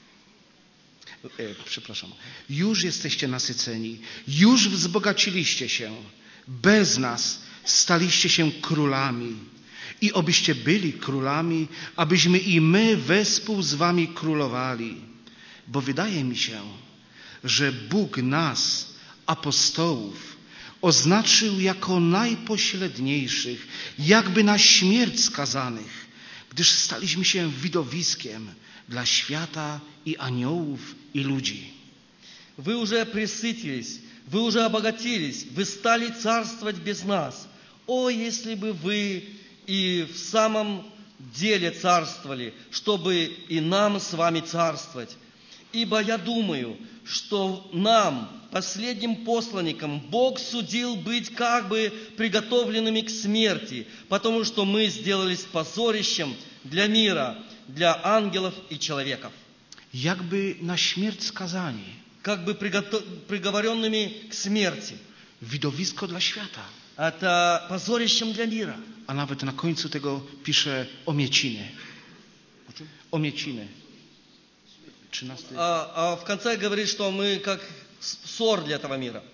E, przepraszam. Już jesteście nasyceni. Już wzbogaciliście się. Bez nas staliście się królami. I obyście byli królami, abyśmy i my wespół z wami królowali. Bo wydaje mi się, że Bóg nas, apostołów, oznaczył jako najpośredniejszych, jakby na śmierć skazanych, gdyż staliśmy się widowiskiem dla świata i aniołów i ludzi. Вы уже пресытились, вы уже обогатились, вы стали царствовать без нас. О, если бы вы и в самом деле царствовали, чтобы и нам с вами царствовать. Ибо я думаю, что нам, последним посланникам, Бог судил быть как бы приготовленными к смерти, потому что мы сделались позорищем для мира, для ангелов и человеков. Jakby na śmierć skazani. Как бы пригото- приговоренными к смерти. Widowisko dla świata. Это позорищем для мира. A nawet na końcu tego pisze omieciny. Omieciny. Trzynasty. А, а в конце говорит, что мы как ссор для этого мира.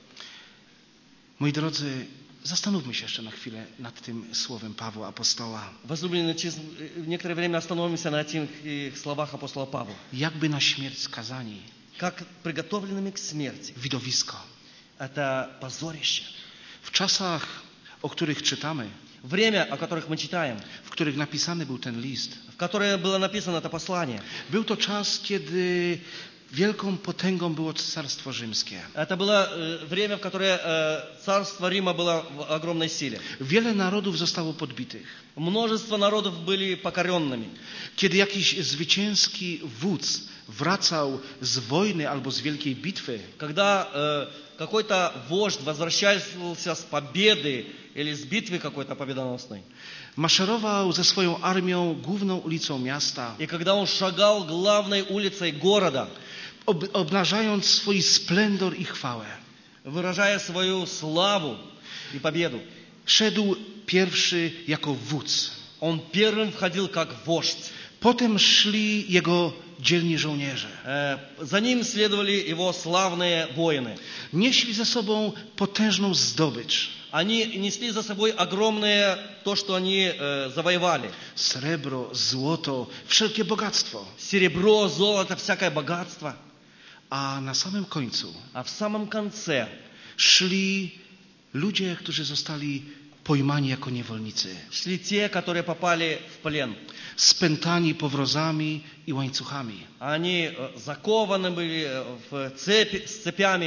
Moi drodzy, zastanówmy się jeszcze na chwilę nad tym słowem Pawła apostoła. Возлюбленные, через некоторое время остановимся на этих э, словах апостола Павла. Jakby na śmierć skazani. Как приготовленными к смерти. Widowisko. Это позорище. W czasach, o których czytamy, Время, о которых мы читаем, w których napisany był ten list, в которое было написано это послание. był to czas, kiedy wielką potęgą było Cesarstwo Rzymskie. Это было э, время, в которое э, царство Рима было в огромной силе. Wiele narodów zostało podbitych. Множество народов были покоренными. Kiedy jakiś zwycięski wódz wracał z wojny albo z wielkiej bitwy, Когда э, какой-то вождь возвращался с победы или с битвы какой-то победоносной, maszerował ze swoją armią główną ulicą miasta, и когда он шагал главной улицей города, ob, obnażając swój splendor i chwałę. выражая свою славу и победу, Szedł pierwszy jako wódz. он первым входил как вождь. Potem szli jego dzielni żołnierze. Э, За ним следовали его славные воины. Nieśli ze sobą potężną zdobycz. Они несли за собой огромное то, что они э, завоевали. Srebro, złoto, wszelkie bogactwo. Серебро, золото, всякое богатство. A na samym końcu А в самом конце szli ludzie, którzy zostali pojmani jako niewolnicy. шли те, которые попали в плен. Spętani powrozami i łańcuchami. Они э, закованы были э, в цепи, с цепями.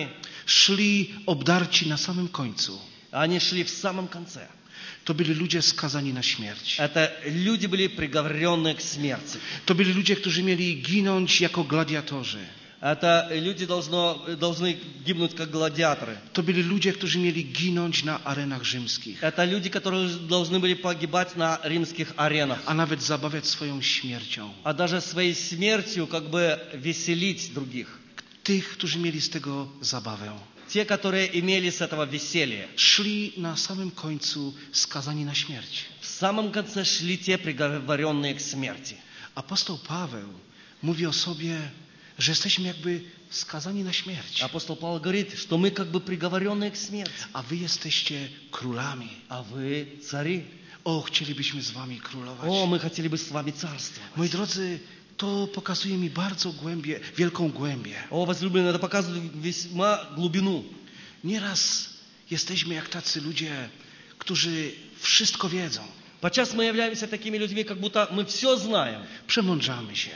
Szli obdarci na samym końcu. Они шли в самом конце. To byli ludzie skazani na śmierć. Это люди были приговоренные к смерти. To byli ludzie, którzy mieli ginąć jako gladiatorzy. Это люди должно, должны гибнуть как гладиаторы. To byli ludzie, którzy mieli ginąć na arenach rzymskich. Это люди, которые должны были погибать на римских аренах. A nawet zabawiać swoją śmiercią. А даже своей смертью как бы веселить других. Tych, którzy mieli z tego zabawę. Те, которые имели с этого веселье. Szli na samym końcu skazani na śmierć. В самом конце шли те, приговоренные к смерти. Apostoł Paweł mówi o sobie, że jesteśmy jakby skazani na śmierć. Апостол Павел говорит, что мы как бы приговоренные к смерти. A wy jesteście królami. А вы цари. O, chcielibyśmy z wami królować. О, мы хотели бы с вами царствовать. Moi drodzy, to pokazuje mi bardzo głębię, wielką głębię. О, возлюбленные, это показывает весьма глубину. Nieraz jesteśmy jak tacy ludzie, którzy wszystko wiedzą. Подчас мы являемся такими людьми, как будто мы все знаем. Przemądrzamy się.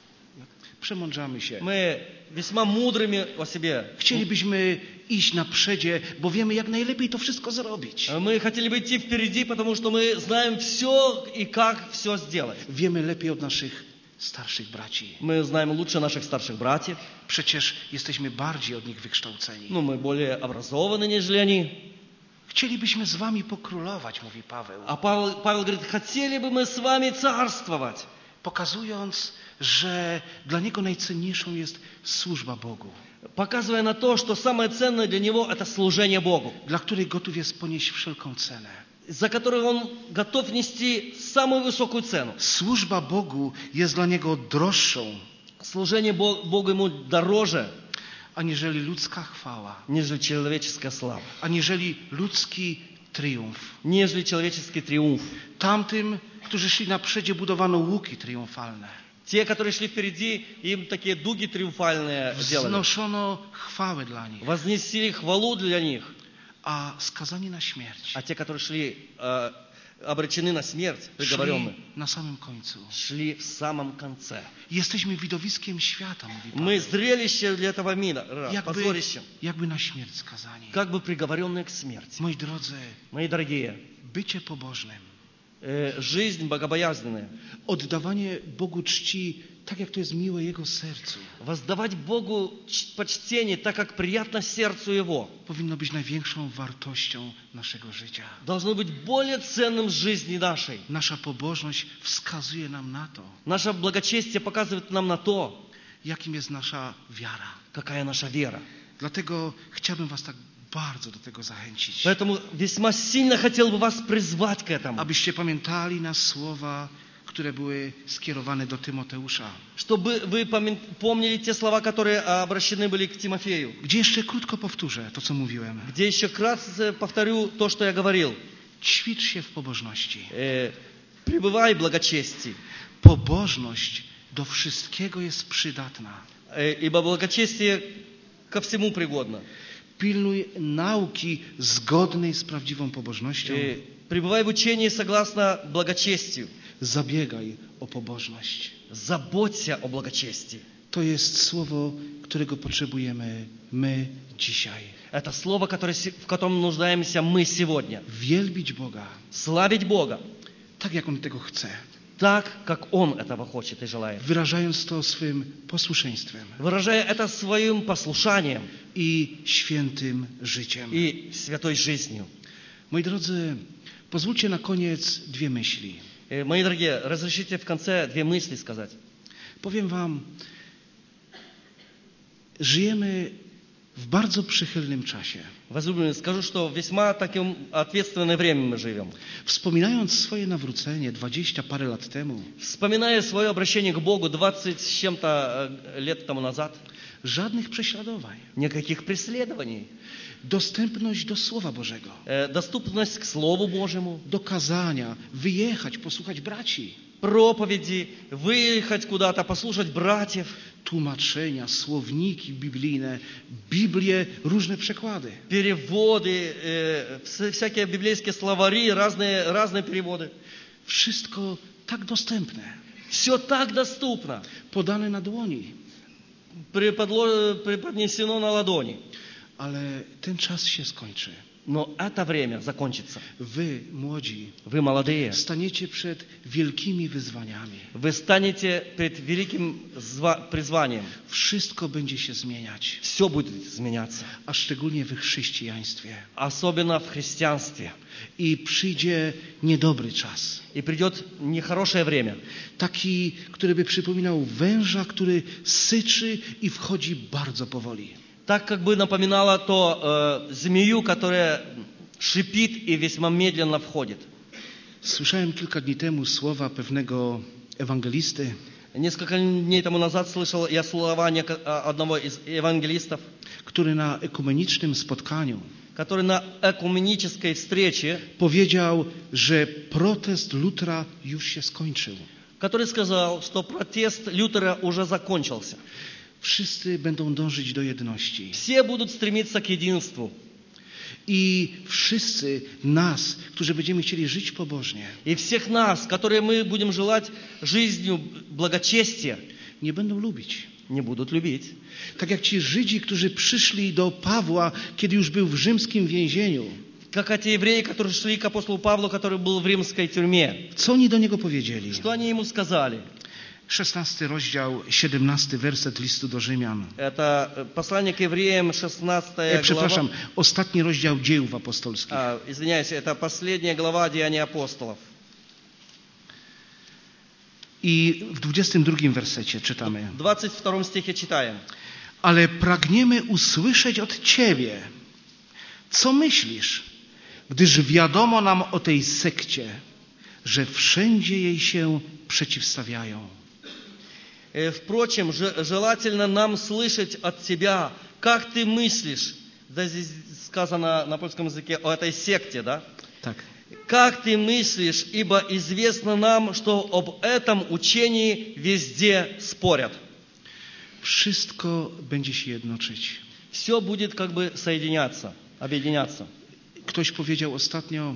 Przemądrzamy się. Мы весьма мудрыми о себе. Chcielibyśmy iść na przedzie, bo wiemy, jak najlepiej to wszystko zrobić. Мы хотели бы идти впереди, потому что мы знаем все и как все сделать. Wiemy lepiej od naszych starszych braci. Мы знаем лучше наших старших братьев. Przecież jesteśmy bardziej od nich wykształceni. Ну, мы более образованы, нежели они. Chcielibyśmy z wami pokrólować, mówi Paweł. А Павел, Павел говорит, хотели бы мы с вами царствовать. Pokazując, że dla niego najcenniejszą jest służba Bogu. Показывая на то, что самое ценное для него это служение Богу. Dla której gotów jest ponieść wszelką cenę. За которое он готов нести самую высокую цену. Służba Bogu jest dla niego droższą. Служение Богу ему дороже, aniżeli ludzka chwała, нежели человеческая слава, aniżeli ludzki triumf. нежели человеческий триумф. Tamtym, którzy szli na przedzie, budowano łuki triumfalne. Те, которые шли впереди, им такие дуги триумфальные делали. Wznoszono chwałę dla nich. Вознесли хвалу для них. A skazani na śmierć А те, которые шли, э, обречены на смерть, приговоренные, szli na samym końcu. шли в самом конце. Jesteśmy widowiskiem świata, mówi Paweł. Мы зрелище для этого мира, Jakby, позорищем, jakby na śmierć skazani. как бы приговоренные к смерти. Moi drodzy, Мои дорогие, bycie pobożnym, э, жизнь богобоязненная, oddawanie Bogu czci, tak jak to jest miłe Jego sercu, воздавать Богу ч- почтение, так как приятно сердцу Его, powinno być największą wartością naszego życia. должно быть более ценным в жизни нашей. Nasza pobożność wskazuje nam na to, Наше благочестие показывает нам на то, jakim jest nasza wiara. какая наша вера. Dlatego chciałbym was tak bardzo do tego zachęcić, Поэтому весьма сильно хотел бы вас призвать к этому, abyście pamiętali na słowa, które były skierowane do Tymoteusza. чтобы вы помен- помнили те слова, которые обращены были к Тимофею. Gdzie jeszcze krótko powtórzę to, co mówiłem. Где еще вкратце повторю то, что я говорил. Ćwicz się w pobożności. Э, Пребывай в благочестии, Pobożność do wszystkiego jest przydatna. э, ибо благочестие ко всему пригодно. Pilnuj nauki zgodnej z prawdziwą pobożnością. Э, Пребывай в учении согласно благочестию. Zabiegaj o pobożność. Заботься о благочестии. To jest słowo, którego potrzebujemy my dzisiaj. Это слово, которое, се- в котором нуждаемся мы сегодня. Wielbić Boga Славить Бога tak, jak On tego chce, так, как Он этого хочет и желает. wyrażając to swym posłuszeństwem Выражая это своим послушанием i świętym życiem. и святой жизнью. Moi drodzy, pozwólcie na koniec dwie myśli. Э, Мои дорогие, разрешите в конце две мысли сказать. Powiem wam, żyjemy w bardzo przychylnym czasie. Возлюбленные, скажу, что в весьма таким ответственное время мы живем. Wspominając swoje nawrócenie dwadzieścia parę lat temu, Вспоминая свое обращение к Богу двадцать с чем-то э, лет тому назад, żadnych prześladowań, никаких преследований, dostępność do Słowa Bożego, э, доступность к Слову Божьему, do kazania, wyjechać, posłuchać braci, проповеди, выехать куда-то, послушать братьев, tłumaczenia, słowniki biblijne, Biblię, różne przekłady. переводы, э, вс- всякие библейские словари, разные, разные переводы. Wszystko tak dostępne, Все так доступно, podane na dłoni. преподло- преподнесено на ладони. Ale ten czas się skończy. Но это время закончится. Wy, młodzi, Вы молодые. staniecie przed wielkimi wyzwaniami. Вы станете перед великим зва- призванием. Wszystko będzie się zmieniać, Все будет изменяться. a szczególnie w chrześcijaństwie. Особенно в христианстве. I przyjdzie niedobry czas. И придет нехорошее время. Taki, który by przypominał węża, który syczy i wchodzi bardzo powoli. Так как бы напоминало то э, змею, которая шипит и весьма медленно входит. Słyszałem kilka dni temu słowa pewnego ewangelisty, Несколько дней тому назад слышал я слова нека- а, одного из евангелистов, który na ekumenicznym spotkaniu который на экуменической встрече, powiedział, że protest Lutra już się skończył. который сказал, что протест Лютера уже закончился. Wszyscy będą dążyć do jedności. Все будут стремиться к единству. I wszyscy nas, którzy będziemy chcieli żyć pobożnie, И всех нас, которые мы будем желать жизнью благочестия, nie będą lubić. не будут любить. Tak jak ci Żydzi, którzy przyszli do Pawła, kiedy już był w rzymskim więzieniu. Как эти евреи, которые шли к апостолу Павлу, который был в римской тюрьме. Co oni do niego powiedzieli? Что они ему сказали? szesnasty rozdział, siedemnasty werset listu do Rzymian. Это послание к евреям, шестнадцатая E, przepraszam, глава. ostatni rozdział Dziejów Apostolskich. А, извиняюсь, это последняя глава Деяний апостолов. I w dwudziestym drugim wersecie czytamy. В двадцать втором стихе читаем. Ale pragniemy usłyszeć od Ciebie, co myślisz, gdyż wiadomo nam o tej sekcie, że wszędzie jej się przeciwstawiają. Э, Впрочем, же- желательно нам слышать от тебя, как ты мыслишь, да здесь сказано на польском языке о этой секте, да? Tak. Как ты мыслишь, ибо известно нам, что об этом учении везде спорят. Wszystko będzie się jednoczyć. Все будет как бы соединяться, объединяться. Ktoś powiedział ostatnio,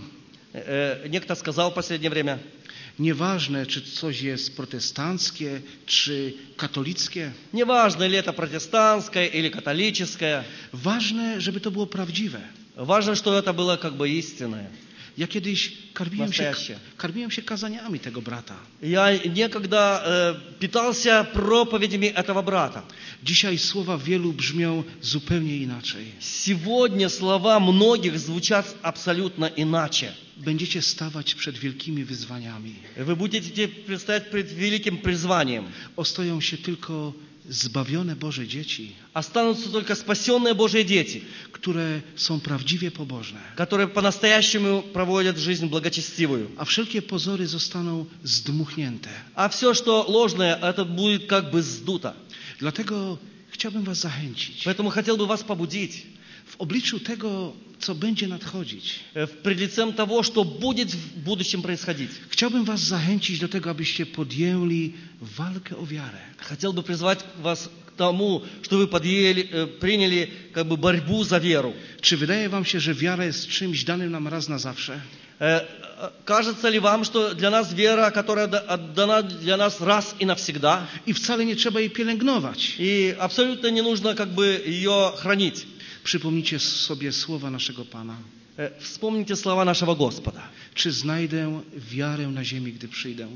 Э, Некто сказал в последнее время, nieważne czy coś jest protestanckie, czy katolickie, неважно, ли это протестантское или католическое, ważne, żeby to było prawdziwe. важно, что это было как бы истинное. Ja kiedyś karmiłem się, Настоящее. karmiłem się kazaniami tego brata. Я некогда э, питался проповедями этого брата. Dzisiaj słowa wielu brzmią zupełnie inaczej. Сегодня слова многих звучат абсолютно иначе. Będziecie stawać przed wielkimi wyzwaniami. Вы будете предстоять перед великим призванием. Ostoją się tylko zbawione Boże dzieci, Останутся только спасенные Божьи дети, które są prawdziwie pobożne. которые по-настоящему проводят жизнь благочестивую. A wszelkie pozory zostaną zdmuchnięte. А все, что ложное, это будет как бы сдуто. Dlatego chciałbym was zachęcić. Поэтому хотел бы вас побудить W obliczu tego, co będzie nadchodzić, э, пред лицем того, что будет в будущем происходить. chciałbym was zachęcić do tego, abyście podjęli walkę o wiarę. Хотел бы призвать вас к тому, что вы подъели, э, приняли как бы борьбу за веру. Czy wydaje wam się, że wiara jest czymś danym nam raz na zawsze? Э, э, Кажется ли вам, что для нас вера, которая да- отдана для нас раз и навсегда, I wcale nie trzeba jej pielęgnować. и абсолютно не нужно как бы ее хранить? Przypomnijcie sobie słowa naszego Pana. Э, Вспомните слова нашего Господа. Czy znajdę wiarę na ziemi, gdy przyjdę?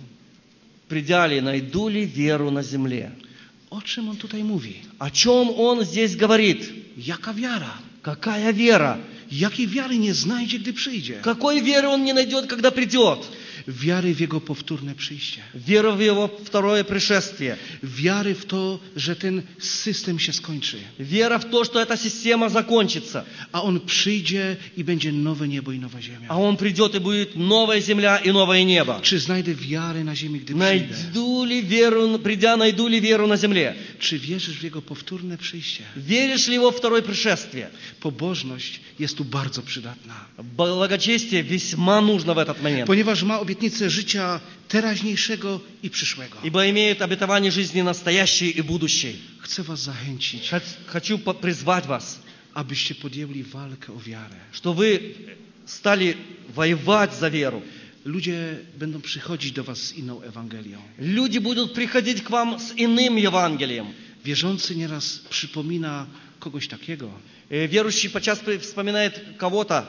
«Придя ли, найду ли веру на земле?» O czym on tutaj mówi? О чем Он здесь говорит? Jaka wiara? Какая вера? Jakiej wiary nie znajdzie, gdy przyjdzie? Какой веры Он не найдет, когда придет? Wiary w Jego powtórne przyjście. Вера в Его второе пришествие. Wiary w to, że ten system się skończy. Вера в то, что эта система закончится. A On przyjdzie i będzie nowe niebo i nowa ziemia. А Он придет и будет новая земля и новое небо. Czy znajdę wiarę na ziemi, gdy przyjdę? Найду ли веру, придя, найду ли веру на земле? Czy wierzysz w Jego powtórne przyjście? Веришь ли Его второе пришествие? Pobożność jest tu bardzo przydatna. Благочестие весьма нужно в этот момент. Ponieważ ma obietnicę życia teraźniejszego i przyszłego. Ибо имеет обетование жизни настоящей и будущей. Chcę was zachęcić, Хот- Хочу по- призвать вас, abyście podjęli walkę o wiarę. что вы стали воевать за веру. Ludzie będą przychodzić do was z inną Ewangelią. Люди будут приходить к вам с иным Евангелием. Wierzący nieraz przypomina kogoś takiego, Э, Верующий подчас при- вспоминает кого-то,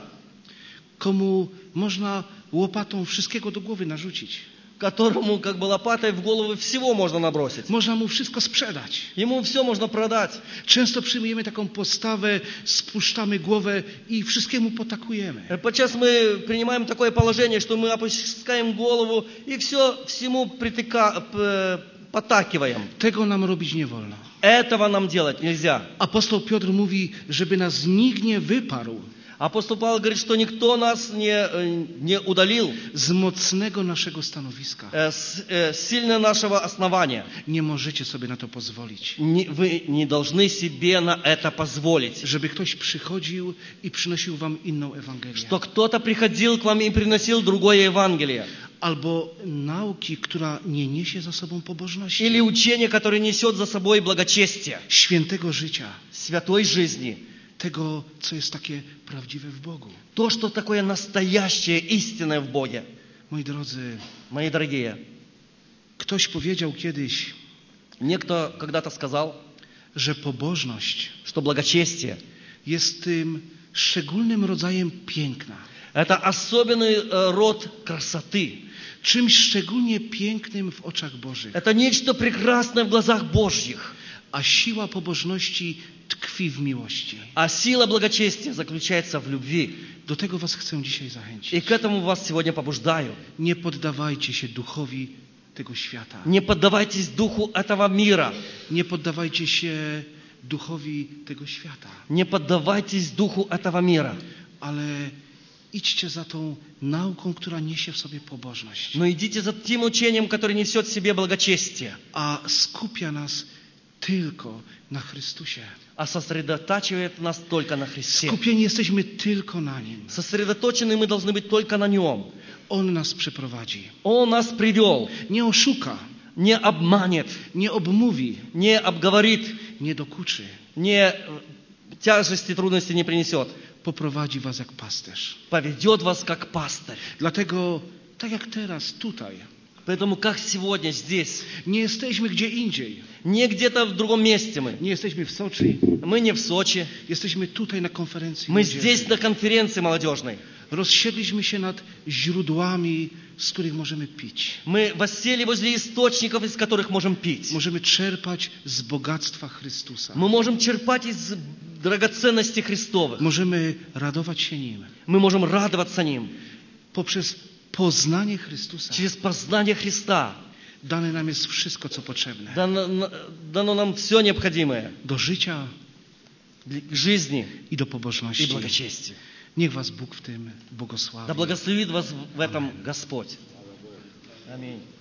komu można łopatą wszystkiego do głowy narzucić. которому как бы лопатой в голову всего можно набросить. Można mu wszystko sprzedać. Ему все можно продать. Często przyjmujemy taką postawę, spuszczamy głowę i wszystkiemu potakujemy. Э, Подчас мы принимаем такое положение, что мы опускаем голову и все всему притыка, п- потакиваем. Tego nam robić nie wolno. Этого нам делать нельзя. Apostoł Piotr mówi, żeby nas nikt nie wyparł Апостол Павел говорит, что никто нас не, э, не удалил z mocnego naszego stanowiska. э, с э, сильно нашего основания. Nie możecie sobie na to pozwolić. Не- Вы не должны себе на это позволить. Żeby ktoś przychodził i przynosił wam inną Ewangelię. Что кто-то приходил к вам и приносил другое Евангелие. Albo nauki, która nie niesie za sobą pobożności. Или учение, которое несет за собой благочестие, Świętego życia. святой жизни. Tego, co jest takie prawdziwe w Bogu. То, что такое настоящее, истинное в Боге. Moi drodzy, Мои дорогие, ktoś powiedział kiedyś, некто когда-то сказал, że pobożność что благочестие jest tym szczególnym rodzajem piękna. – это особенный э, род красоты. Czymś szczególnie pięknym w oczach Bożych. Это нечто прекрасное в глазах Божьих. A siła pobożności tkwi w miłości. А сила благочестия заключается в любви. Do tego was chcę dzisiaj zachęcić. И к этому вас сегодня побуждаю. Nie poddawajcie się duchowi tego świata. Не поддавайтесь духу этого мира. Nie poddawajcie się duchowi tego świata. Не поддавайтесь духу этого мира. Ale idźcie za tą nauką, która niesie w sobie pobożność. Но идите за тем учением, которое несет в себе благочестие. A skupia nas tylko na Chrystusie. А сосредотачивает нас только на Христе. Skupieni jesteśmy tylko na Nim. Сосредоточены мы должны быть только на Нем. On nas przyprowadzi. Он нас привел, Nie oszuka, не обманет, nie obmówi, не обговорит, nie dokuczy. не э, тяжести, трудности не принесет. Poprowadzi was jak pasterz. Поведет вас как пастырь. Dlatego, tak jak teraz, tutaj, Поэтому как сегодня здесь, nie jesteśmy gdzie indziej. не где-то в другом месте мы. Nie jesteśmy w Soczi, Мы не в Сочи, jesteśmy tutaj na konferencji мы młodzieży. здесь на конференции молодежной. Rozsiedliśmy się nad źródłami, z których możemy pić. Мы воссели возле источников, из которых можем пить. Możemy czerpać z bogactwa Chrystusa. Мы можем черпать из драгоценностей Христовых. Możemy radować się Nim. Мы можем радоваться Ним. Poprzez poznanie Chrystusa Через познание Христа dane nam jest wszystko, co potrzebne. дано, дано нам все необходимое Do życia к жизни i do и pobożności. благочестию. Niech was Bóg w tym Да błogosławi. благословит вас в этом Господь. Аминь.